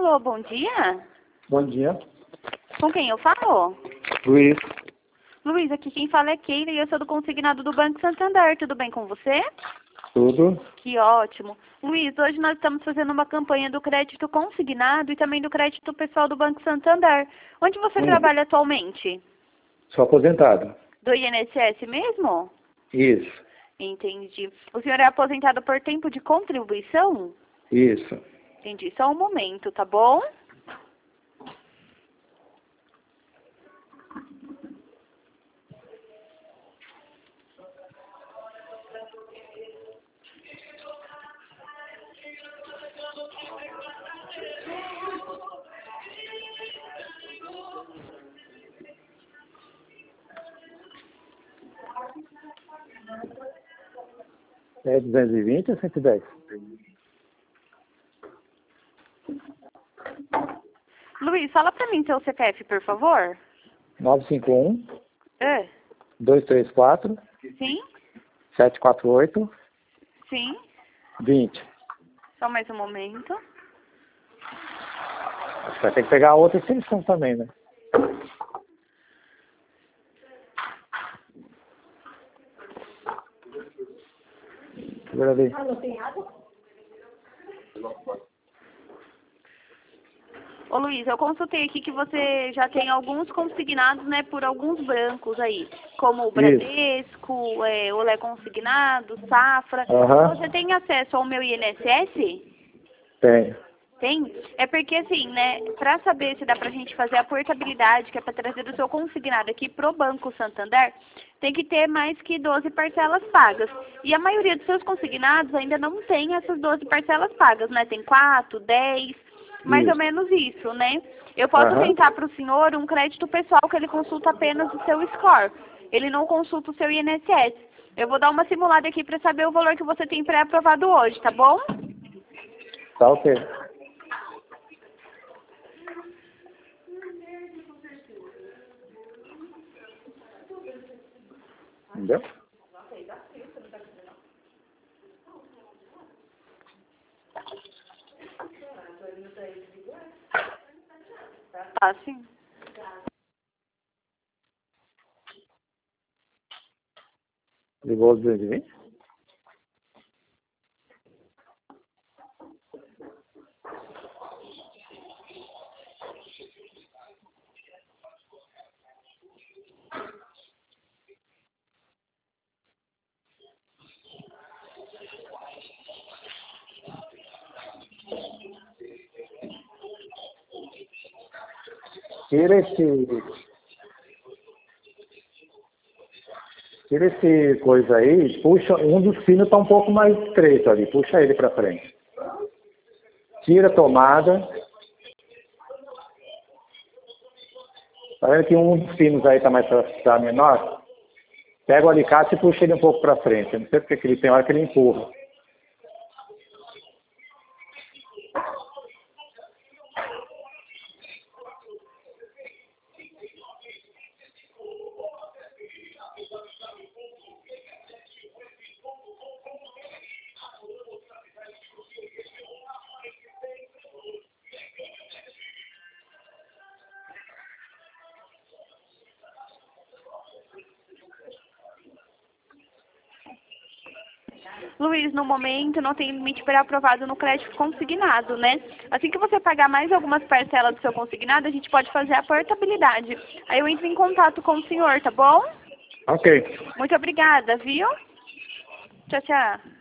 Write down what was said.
Alô, bom dia. Bom dia. Com quem eu falo? Luiz. Luiz, aqui quem fala é Keila e eu sou do consignado do Banco Santander. Tudo bem com você? Tudo? Que ótimo. Luiz, hoje nós estamos fazendo uma campanha do crédito consignado e também do crédito pessoal do Banco Santander. Onde você trabalha atualmente? Sou aposentado. Do INSS mesmo? Isso. Entendi. O senhor é aposentado por tempo de contribuição? Isso. Entendi. Só um momento, tá bom? É 220 ou 110? Luiz, fala pra mim seu CPF, por favor. 951 É. 234 Sim? 748 Sim? 20. Só mais um momento. Acho que vai ter que pegar a outra extensão também, né? Segura ali. Ô Luiz, eu consultei aqui que você já tem alguns consignados, né, por alguns bancos aí, como o Bradesco, o Olé Consignado, Safra. Você tem acesso ao meu INSS? Tem. Tem? É porque assim, né, pra saber se dá pra gente fazer a portabilidade, que é pra trazer o seu consignado aqui pro Banco Santander, tem que ter mais que 12 parcelas pagas. E a maioria dos seus consignados ainda não tem essas 12 parcelas pagas, né? Tem 4, 10, mais ou menos isso, né? Eu posso tentar pro senhor um crédito pessoal que ele consulta apenas o seu score. Ele não consulta o seu INSS. Eu vou dar uma simulada aqui pra saber o valor que você tem pré-aprovado hoje, tá bom? Tá ok. Entendeu? Tá, sim. Ligou o 220? Tira esse coisa aí, puxa, um dos pinos tá um pouco mais estreito ali, puxa ele pra frente. Tira a tomada. Tá vendo que um dos pinos aí tá menor? Pega o alicate e puxa ele um pouco pra frente. Eu não sei porque que ele tem hora que ele empurra. Luiz, no momento não tem limite pré-aprovado no crédito consignado, né? Assim que você pagar mais algumas parcelas do seu consignado, a gente pode fazer a portabilidade. Aí eu entro em contato com o senhor, tá bom? Ok. Muito obrigada, viu? Tchau, tchau.